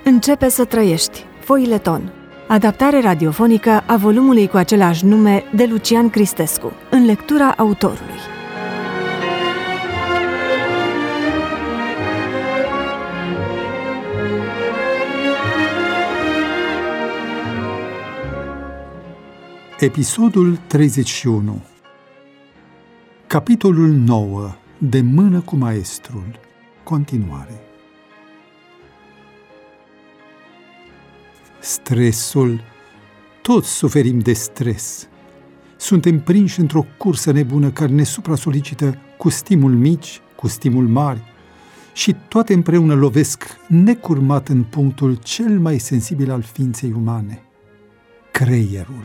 Începe să trăiești. Foileton. Adaptare radiofonică a volumului cu același nume de Lucian Cristescu, în lectura autorului. Episodul 31. Capitolul 9. De mână cu maestrul. Continuare. Stresul. Toți suferim de stres. Suntem prinși într-o cursă nebună care ne supra-solicită cu stimuli mici, cu stimuli mari și toate împreună lovesc necurmat în punctul cel mai sensibil al ființei umane, creierul.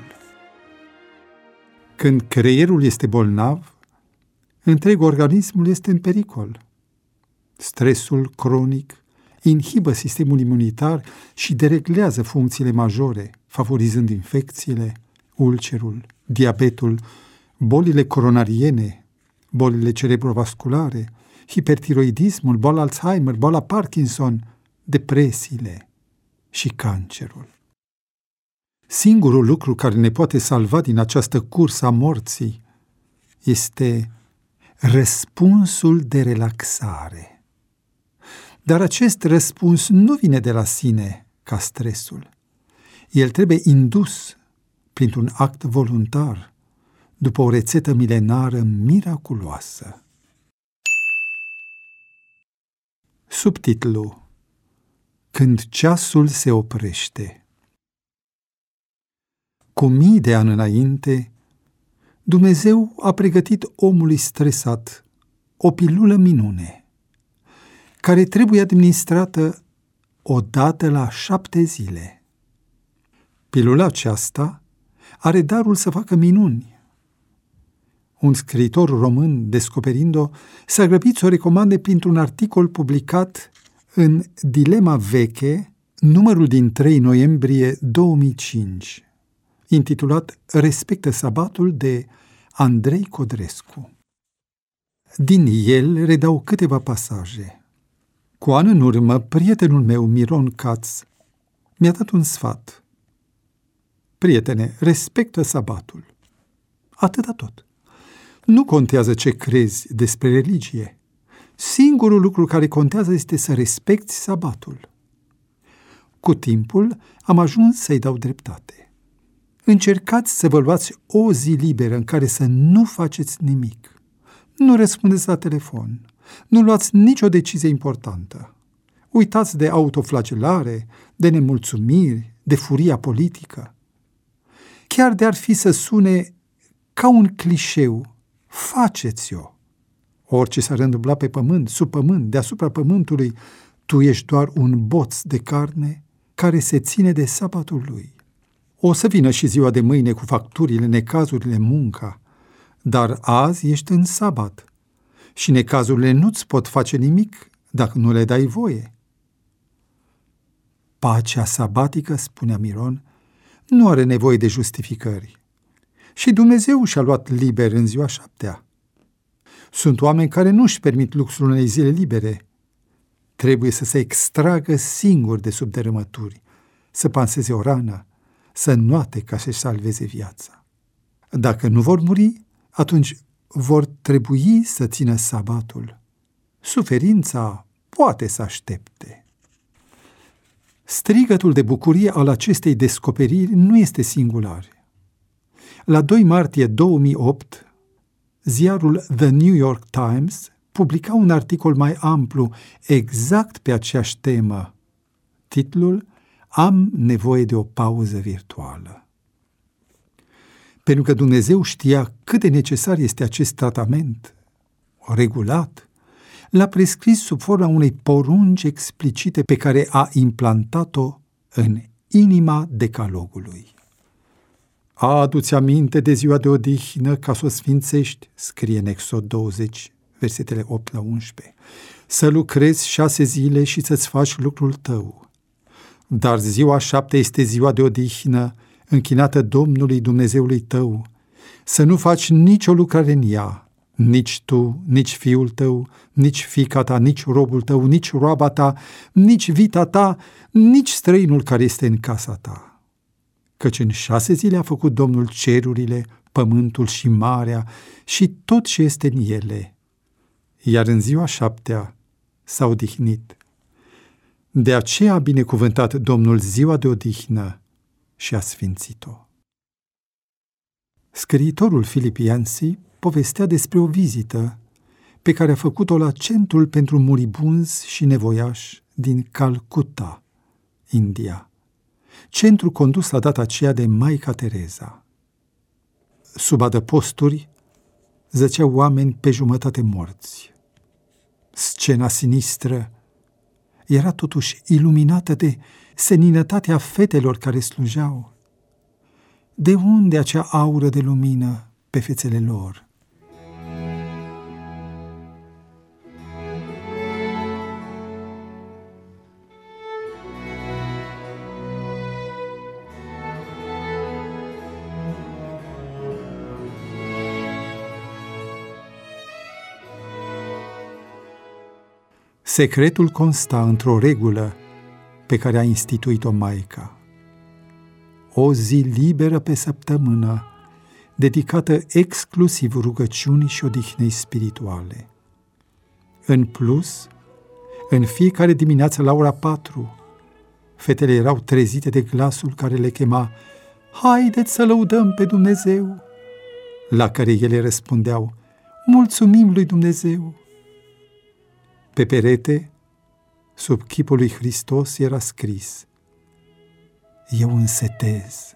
Când creierul este bolnav, întreg organismul este în pericol. Stresul cronic inhibă sistemul imunitar și dereglează funcțiile majore, favorizând infecțiile, ulcerul, diabetul, bolile coronariene, bolile cerebrovasculare, hipertiroidismul, boala Alzheimer, boala Parkinson, depresiile și cancerul. Singurul lucru care ne poate salva din această cursă a morții este răspunsul de relaxare. Dar acest răspuns nu vine de la sine ca stresul. El trebuie indus printr-un act voluntar, după o rețetă milenară miraculoasă. Subtitlu: Când ceasul se oprește. Cu mii de ani înainte, Dumnezeu a pregătit omului stresat o pilulă minune, care trebuie administrată odată la 7 zile. Pilula aceasta are darul să facă minuni. Un scriitor român, descoperind-o, s-a grăbit să o recomande printr-un articol publicat în Dilema Veche, numărul din 3 noiembrie 2005, intitulat Respectă sabatul, de Andrei Codrescu. Din el redau câteva pasaje. Cu ani în urmă, prietenul meu, Miron Katz, mi-a dat un sfat. Prietene, respectă sabatul. Atâta tot. Nu contează ce crezi despre religie. Singurul lucru care contează este să respecti sabatul. Cu timpul am ajuns să-i dau dreptate. Încercați să vă luați o zi liberă în care să nu faceți nimic. Nu răspundeți la telefon. Nu luați nicio decizie importantă. Uitați de autoflagelare, de nemulțumiri, de furia politică. Chiar de-ar fi să sune ca un clișeu, faceți-o. Orice s-ar îndubla pe pământ, sub pământ, deasupra pământului, tu ești doar un boț de carne care se ține de sabatul lui. O să vină și ziua de mâine cu facturile, necazurile, munca, dar azi ești în sabat și necazurile nu-ți pot face nimic dacă nu le dai voie. Pacea sabatică, spunea Miron, nu are nevoie de justificări. Și Dumnezeu și-a luat liber în ziua 7-a. Sunt oameni care nu-și permit luxul unei zile libere. Trebuie să se extragă singur de sub dărâmături, să panseze o rană, să înnoate ca să-și salveze viața. Dacă nu vor muri, atunci vor trebui să țină sabatul. Suferința poate să aștepte. Strigătul de bucurie al acestei descoperiri nu este singular. La 2 martie 2008, ziarul The New York Times publica un articol mai amplu exact pe aceeași temă. Titlul: Am nevoie de o pauză virtuală. Pentru că Dumnezeu știa cât de necesar este acest tratament regulat, l-a prescris sub forma unei porunci explicite pe care a implantat-o în inima decalogului. Adu-ți aminte de ziua de odihnă ca să o sfințești, scrie în Exod 20, versetele 8 la 11. Să lucrezi 6 zile și să-ți faci lucrul tău. Dar ziua 7 este ziua de odihnă, închinată Domnului Dumnezeului tău. Să nu faci nicio lucrare în ea, Nici tu, nici fiul tău, nici fiica ta, nici robul tău, nici roaba ta, nici vita ta, nici străinul care este în casa ta. Căci în 6 zile a făcut Domnul cerurile, pământul și marea și tot ce este în ele, iar în ziua 7-a s-a odihnit. De aceea a binecuvântat Domnul ziua de odihnă și a sfințit-o. Scriitorul Philip Yancey povestea despre o vizită pe care a făcut-o la Centrul pentru Muribunzi și Nevoiași din Calcutta, India, centru condus la data aceea de Maica Tereza. Sub adăposturi zăceau oameni pe jumătate morți. Scena sinistră era totuși iluminată de seninătatea fetelor care slujeau. De unde acea aură de lumină pe fețele lor? Secretul consta într-o regulă pe care a instituit-o Maica. O zi liberă pe săptămână, dedicată exclusiv rugăciunii și odihnei spirituale. În plus, în fiecare dimineață la ora 4, fetele erau trezite de glasul care le chema: "Haideți să lăudăm pe Dumnezeu!" La care ele răspundeau: "Mulțumim lui Dumnezeu!" Pe perete, sub chipul lui Hristos, era scris: "Eu însetez."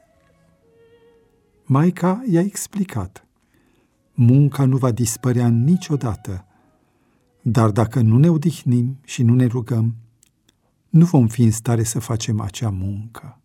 Maica i-a explicat: munca nu va dispărea niciodată, dar dacă nu ne odihnim și nu ne rugăm, nu vom fi în stare să facem acea muncă.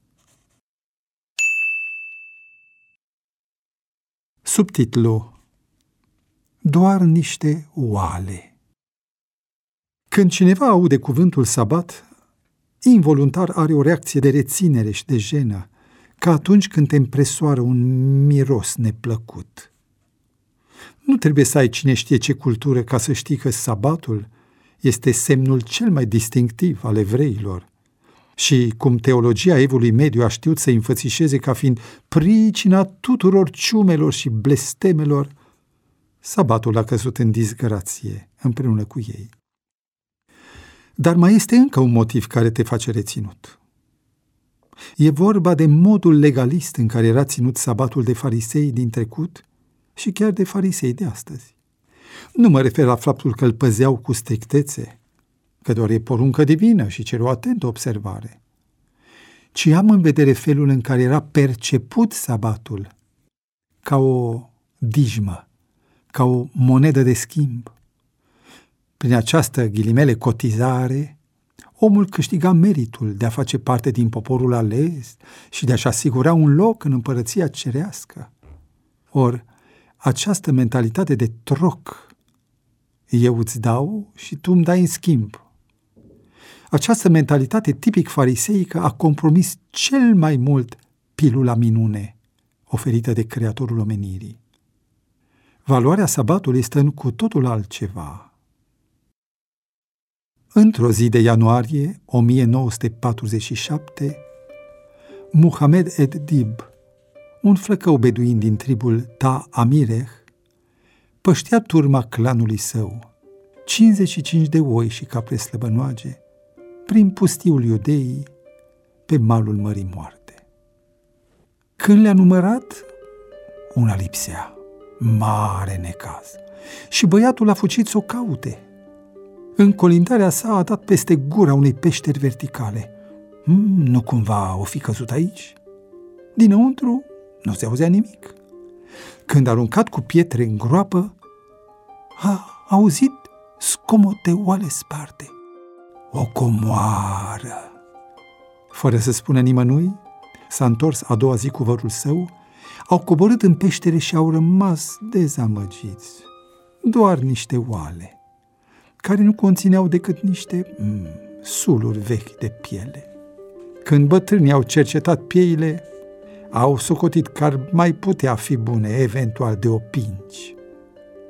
Subtitlu: doar niște oale. Când cineva aude cuvântul sabat, involuntar are o reacție de reținere și de jenă, ca atunci când te împresoară un miros neplăcut. Nu trebuie să ai cine știe ce cultură ca să știi că sabatul este semnul cel mai distinctiv al evreilor și cum teologia evului mediu a știut să înfățișeze ca fiind pricina tuturor ciumelor și blestemelor, sabatul a căzut în disgrație împreună cu ei. Dar mai este încă un motiv care te face reținut. E vorba de modul legalist în care era ținut sabatul de farisei din trecut și chiar de farisei de astăzi. Nu mă refer la faptul că îl păzeau cu strictețe, că doar e poruncă divină și cer o atentă observare, ci am în vedere felul în care era perceput sabatul ca o dijmă, ca o monedă de schimb. Prin această, ghilimele, cotizare, omul câștiga meritul de a face parte din poporul ales și de a-și asigura un loc în împărăția cerească. Or, această mentalitate de troc, eu îți dau și tu îmi dai în schimb, această mentalitate tipic fariseică a compromis cel mai mult pilula minune oferită de Creatorul omenirii. Valoarea sabatului este în cu totul altceva. Într-o zi de ianuarie 1947, Muhammad ed-Dib, un flăcău beduin din tribul Ta Amireh, păștea turma clanului său, 55 de oi și capre slăbănoage, prin pustiul Iudeii, pe malul Mării Moarte. Când le-a numărat, una lipsea, mare necaz, și băiatul a fugit să o caute. În colindarea sa a dat peste gura unei peșteri verticale. Nu cumva o fi căzut aici? Dinăuntru nu se auzea nimic. Când a aruncat cu pietre în groapă, a auzit scomot de oale sparte. O comoară! Fără să spună nimănui, s-a întors a doua zi cu vărul său, au coborât în peștere și au rămas dezamăgiți. Doar niște oale, care nu conțineau decât niște suluri vechi de piele. Când bătrânii au cercetat pieile, au socotit că ar mai putea fi bune, eventual de opinci.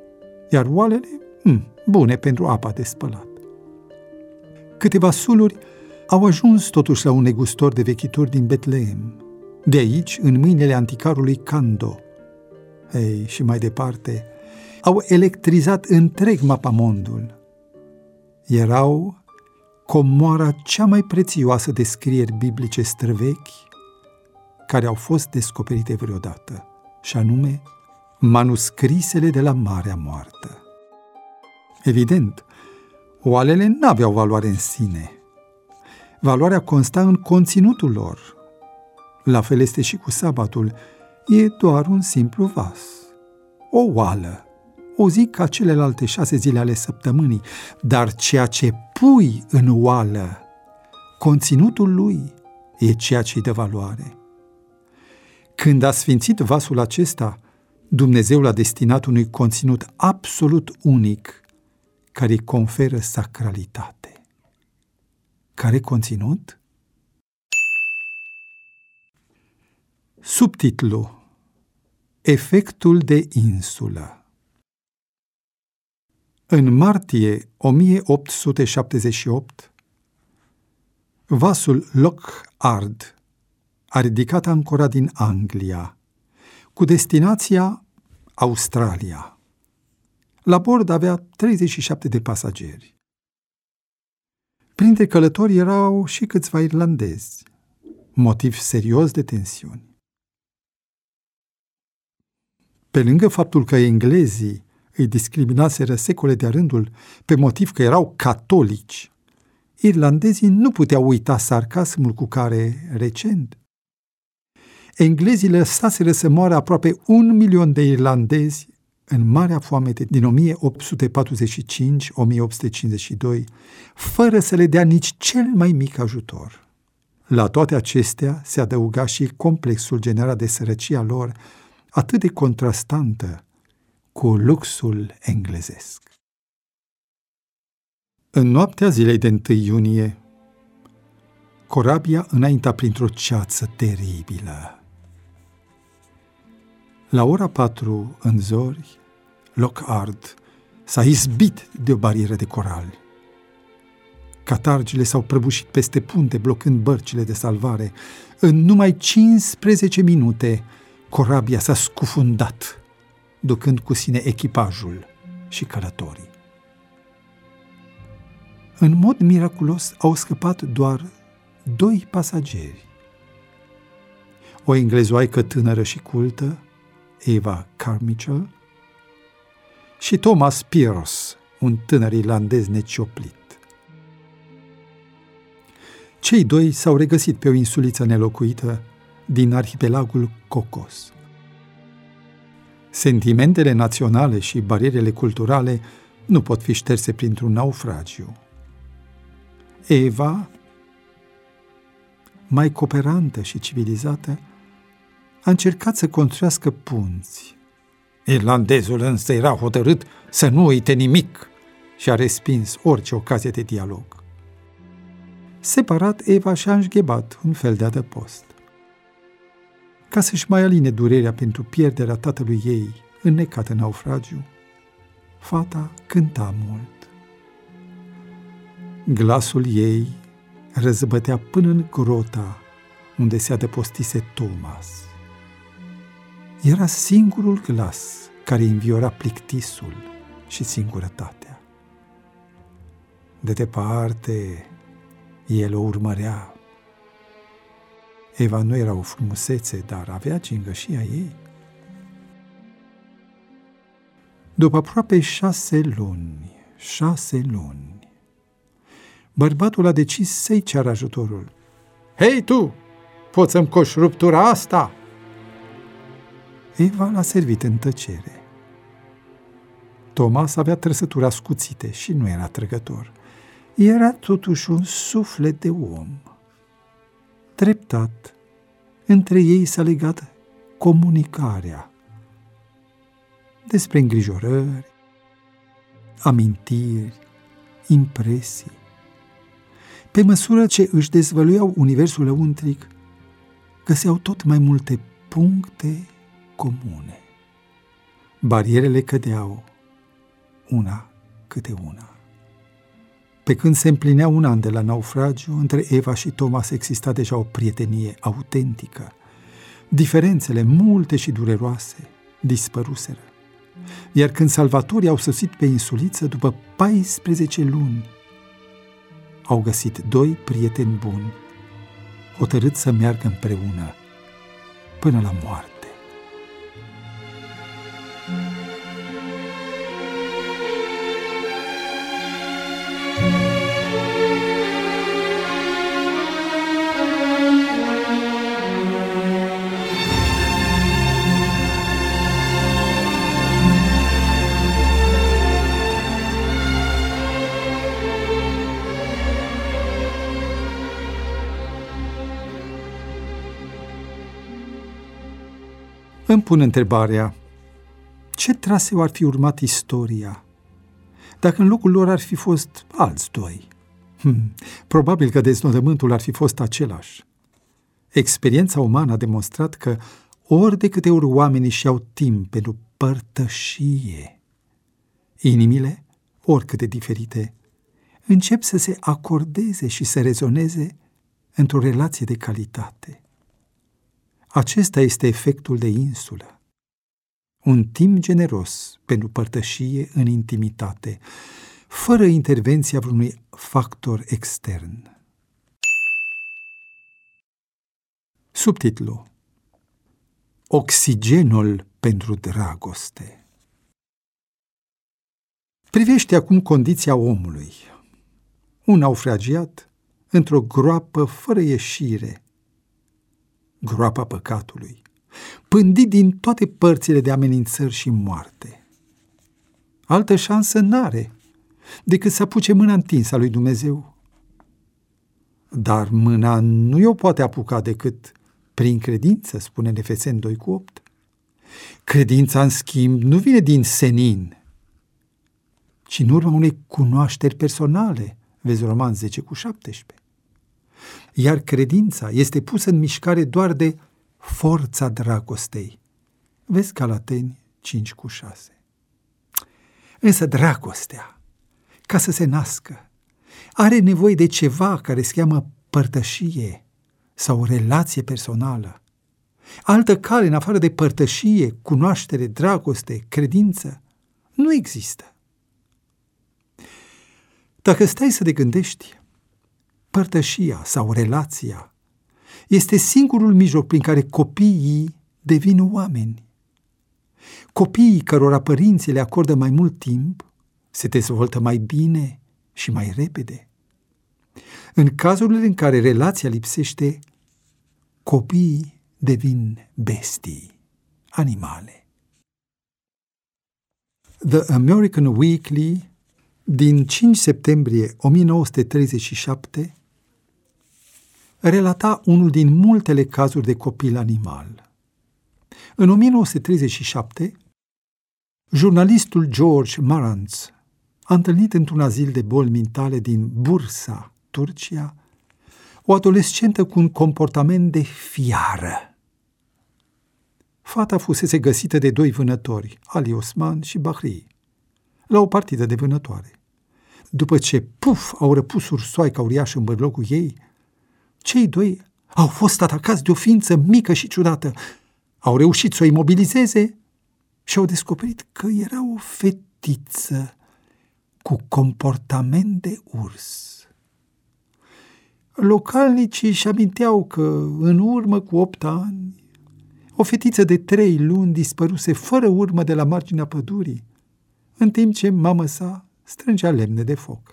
iar oalele, bune pentru apa de spălat. Câteva suluri au ajuns totuși la un negustor de vechituri din Betlehem, de aici în mâinile anticarului Cando. Și mai departe, au electrizat întreg mapamondul. Erau comoara cea mai prețioasă de scrieri biblice străvechi care au fost descoperite vreodată, și anume manuscrisele de la Marea Moartă. Evident, oalele n-aveau valoare în sine. Valoarea consta în conținutul lor. La fel este și cu sabatul. E doar un simplu vas. O oală. O zi ca celelalte 6 zile ale săptămânii, dar ceea ce pui în oală, conținutul lui, e ceea ce-i dă valoare. Când a sfințit vasul acesta, Dumnezeu l-a destinat unui conținut absolut unic, care îi conferă sacralitate. Care conținut? Subtitlu: Efectul de insulă. În martie 1878, vasul Lockhart a ridicat ancora din Anglia, cu destinația Australia. La bord avea 37 de pasageri. Printre călători erau și câțiva irlandezi, motiv serios de tensiuni. Pe lângă faptul că englezii îi discriminaseră secole de-a rândul pe motiv că erau catolici, irlandezii nu puteau uita sarcasmul cu care, recent, englezii lăsaseră să moară aproape 1 milion de irlandezi în Marea Foamete din 1845-1852, fără să le dea nici cel mai mic ajutor. La toate acestea se adăuga și complexul generat de sărăcia lor, atât de contrastantă cu luxul englezesc. În noaptea zilei de 1 iunie, corabia înainta printr-o ceață teribilă. La ora 4 în zori, Lockhart s-a izbit de o barieră de corali. Catargile s-au prăbușit peste punte, blocând bărcile de salvare. În numai 15 minute, corabia s-a scufundat, ducând cu sine echipajul și călătorii. În mod miraculos au scăpat doar 2 pasageri. O englezoaică tânără și cultă, Eva Carmichael, și Thomas Pierce, un tânăr irlandez necioplit. Cei 2 s-au regăsit pe o insuliță nelocuită din arhipelagul Cocos. Sentimentele naționale și barierele culturale nu pot fi șterse printr-un naufragiu. Eva, mai cooperantă și civilizată, a încercat să construiască punți. Irlandezul însă era hotărât să nu uite nimic și a respins orice ocazie de dialog. Separat, Eva și-a înșghebat un fel de adăpost. Ca să-și mai aline durerea pentru pierderea tatălui ei, înnecat în naufragiu, fata cânta mult. Glasul ei răzbătea până în grota unde se adăpostise Thomas. Era singurul glas care înviora plictisul și singurătatea. De departe, el o urmărea. Eva nu era o frumusețe, dar avea gingășia ei. După aproape 6 luni, bărbatul a decis să-i ceară ajutorul. Hei tu, poți să-mi coși ruptura asta? Eva l-a servit în tăcere. Thomas avea trăsături ascuțite și nu era trăgător. Era totuși un suflet de om. Treptat, între ei s-a legat comunicarea despre îngrijorări, amintiri, impresii. Pe măsură ce își dezvăluiau universul lăuntric, găseau tot mai multe puncte comune. Barierele cădeau, una câte una. Pe când se împlinea un an de la naufragiu, între Eva și Thomas exista deja o prietenie autentică. Diferențele, multe și dureroase, dispăruseră. Iar când salvatorii au sosit pe insuliță, după 14 luni, au găsit 2 prieteni buni, hotărâți să meargă împreună până la moarte. Îmi pun întrebarea, ce traseu ar fi urmat istoria dacă în locul lor ar fi fost alți 2? Probabil că deznodământul ar fi fost același. Experiența umană a demonstrat că ori de câte ori oamenii și-au timp pentru părtășie, inimile, oricât de diferite, încep să se acordeze și să rezoneze într-o relație de calitate. Acesta este efectul de insulă. Un timp generos pentru părtășie în intimitate, fără intervenția vreunui factor extern. Subtitlu: Oxigenul pentru dragoste. Privește acum condiția omului. Un naufragiat într-o groapă fără ieșire, groapa păcatului, pândit din toate părțile de amenințări și moarte. Altă șansă n-are decât să apuce mâna întinsă a lui Dumnezeu. Dar mâna nu i-o poate apuca decât prin credință, spune în Efeseni 2:8. Credința, în schimb, nu vine din senin, ci în urma unei cunoașteri personale, vezi Romani 10:17. Iar credința este pusă în mișcare doar de forța dragostei. Vezi Galateni 5:6. Însă dragostea, ca să se nască, are nevoie de ceva care se cheamă părtășie sau relație personală. Altă cale în afară de părtășie, cunoaștere, dragoste, credință, nu există. Dacă stai să te gândești, părtășia sau relația este singurul mijloc prin care copiii devin oameni. Copiii cărora părinții le acordă mai mult timp se dezvoltă mai bine și mai repede. În cazurile în care relația lipsește, copiii devin bestii, animale. The American Weekly din 5 septembrie 1937 relata unul din multele cazuri de copil animal. În 1937, jurnalistul George Marantz a întâlnit într-un azil de boli mentale din Bursa, Turcia, o adolescentă cu un comportament de fiară. Fata fusese găsită de 2 vânători, Ali Osman și Bahri, la o partidă de vânătoare. După ce, au răpus ursoaica uriașă în bărlogul ei, cei 2 au fost atacați de o ființă mică și ciudată. Au reușit să o imobilizeze și au descoperit că era o fetiță cu comportament de urs. Localnicii își aminteau că, în urmă cu 8 ani, o fetiță de 3 luni dispăruse fără urmă de la marginea pădurii, în timp ce mama sa strângea lemne de foc.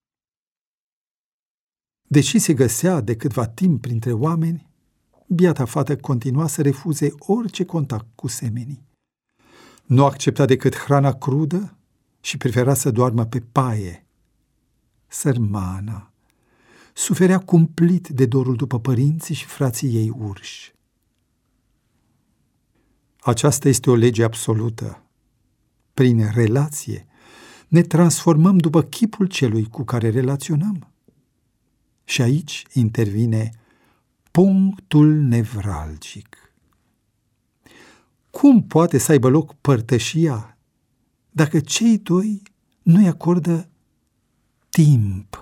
Deși se găsea de câtva timp printre oameni, biata fată continua să refuze orice contact cu semenii. Nu accepta decât hrana crudă și prefera să doarmă pe paie. Sărmana suferea cumplit de dorul după părinții și frații ei urși. Aceasta este o lege absolută. Prin relație ne transformăm după chipul celui cu care relaționăm. Și aici intervine punctul nevralgic. Cum poate să aibă loc părtășia dacă cei 2 nu-i acordă timp.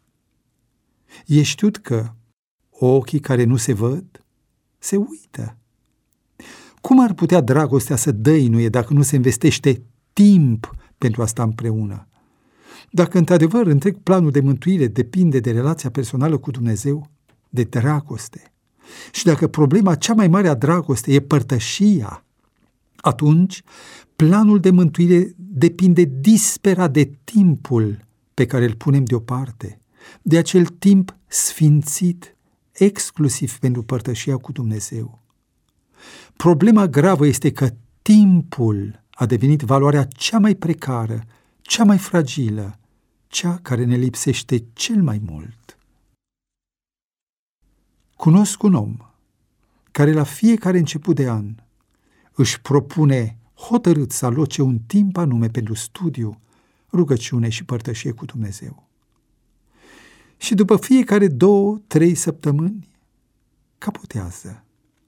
E știut că ochii care nu se văd se uită. Cum ar putea dragostea să dăinuie dacă nu se investește timp pentru a sta împreună? Dacă într-adevăr întreg planul de mântuire depinde de relația personală cu Dumnezeu, de dragoste, și dacă problema cea mai mare a dragostei e părtășia, atunci planul de mântuire depinde disperat de timpul pe care îl punem deoparte, de acel timp sfințit exclusiv pentru părtășia cu Dumnezeu. Problema gravă este că timpul a devenit valoarea cea mai precară, cea mai fragilă, cea care ne lipsește cel mai mult. Cunosc un om care la fiecare început de an își propune hotărât să aloce un timp anume pentru studiu, rugăciune și părtășie cu Dumnezeu. Și după fiecare 2-3 săptămâni capotează.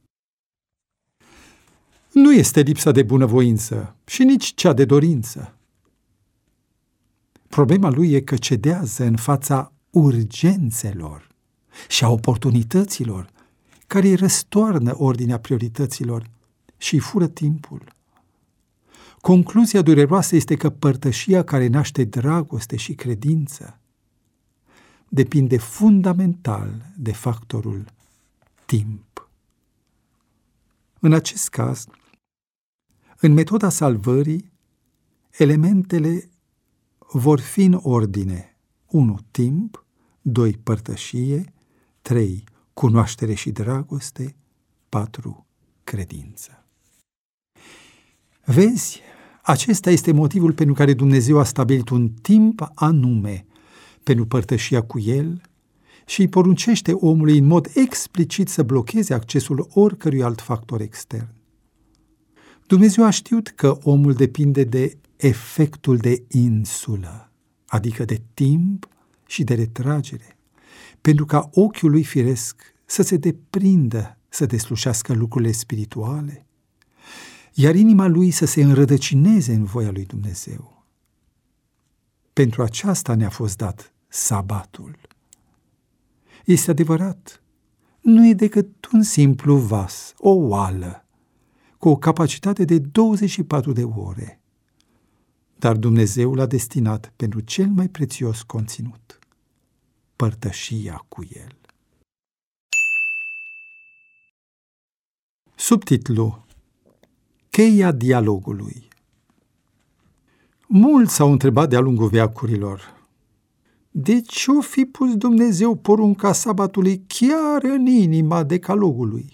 Nu este lipsa de bunăvoință și nici cea de dorință. Problema lui e că cedează în fața urgențelor și a oportunităților care îi răstoarnă ordinea priorităților și îi fură timpul. Concluzia dureroasă este că părtășia care naște dragoste și credință depinde fundamental de factorul timp. În acest caz, în metoda salvării, elementele vor fi în ordine: 1. Timp, 2. Părtășie, 3. Cunoaștere și dragoste, 4. Credință. Vezi, acesta este motivul pentru care Dumnezeu a stabilit un timp anume pentru părtășia cu El și îi poruncește omului în mod explicit să blocheze accesul oricărui alt factor extern. Dumnezeu a știut că omul depinde de efectul de insulă, adică de timp și de retragere, pentru ca ochiul lui firesc să se deprindă să deslușească lucrurile spirituale, iar inima lui să se înrădăcineze în voia lui Dumnezeu. Pentru aceasta ne-a fost dat sabatul. Este adevărat, nu e decât un simplu vas, o oală, cu o capacitate de 24 de ore, dar Dumnezeu l-a destinat pentru cel mai prețios conținut: părtășia cu El. Subtitlu: Cheia dialogului. Mulți s-au întrebat de-a lungul veacurilor: de ce o fi pus Dumnezeu porunca sabatului chiar în inima decalogului?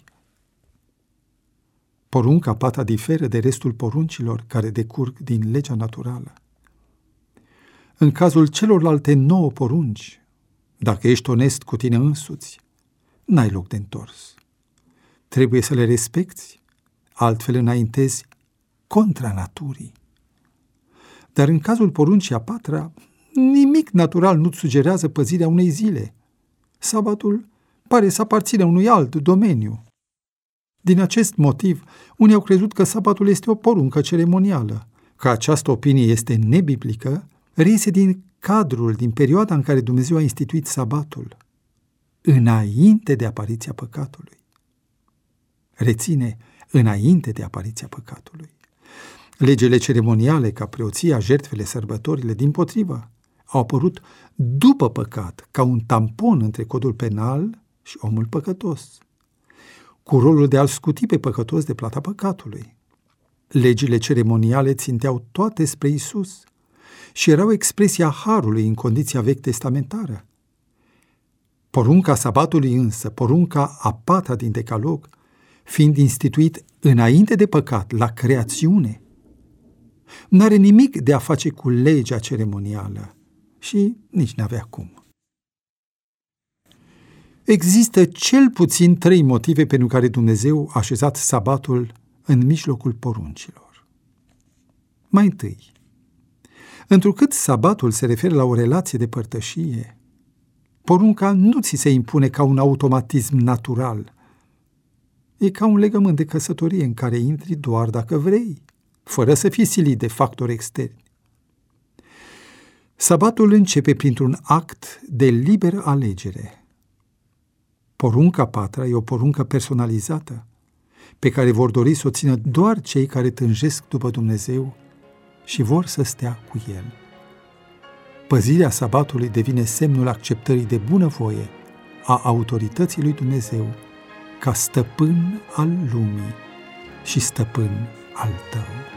Porunca pata diferă de restul poruncilor care decurg din legea naturală. În cazul celorlalte 9 porunci, dacă ești onest cu tine însuți, n-ai loc de întors. Trebuie să le respecti, altfel înaintezi contra naturii. Dar în cazul poruncii a 4-a, nimic natural nu-ți sugerează păzirea unei zile. Sabatul pare să aparține unui alt domeniu. Din acest motiv, unii au crezut că sabatul este o poruncă ceremonială. Că această opinie este nebiblică, reiese din cadrul, din perioada în care Dumnezeu a instituit sabatul, înainte de apariția păcatului. Reține, înainte de apariția păcatului. Legile ceremoniale, ca preoția, jertfele, sărbătorile, dimpotrivă, au apărut după păcat, ca un tampon între codul penal și omul păcătos, cu rolul de a-l scuti pe păcătos de plata păcatului. Legile ceremoniale ținteau toate spre Iisus și erau expresia harului în condiția vechi testamentară. Porunca sabatului însă, porunca a 4-a din decalog, fiind instituit înainte de păcat, la creațiune, n-are nimic de a face cu legea ceremonială și nici n-avea cum. Există cel puțin 3 motive pentru care Dumnezeu a așezat sabatul în mijlocul poruncilor. Mai întâi, întrucât sabatul se referă la o relație de părtășie, porunca nu ți se impune ca un automatism natural. E ca un legământ de căsătorie în care intri doar dacă vrei, fără să fii silit de factori externi. Sabatul începe printr-un act de liberă alegere. Porunca 4 e o poruncă personalizată, pe care vor dori să o țină doar cei care tânjesc după Dumnezeu și vor să stea cu El. Păzirea sabatului devine semnul acceptării de bunăvoie a autorității lui Dumnezeu ca stăpân al lumii și stăpân al tău.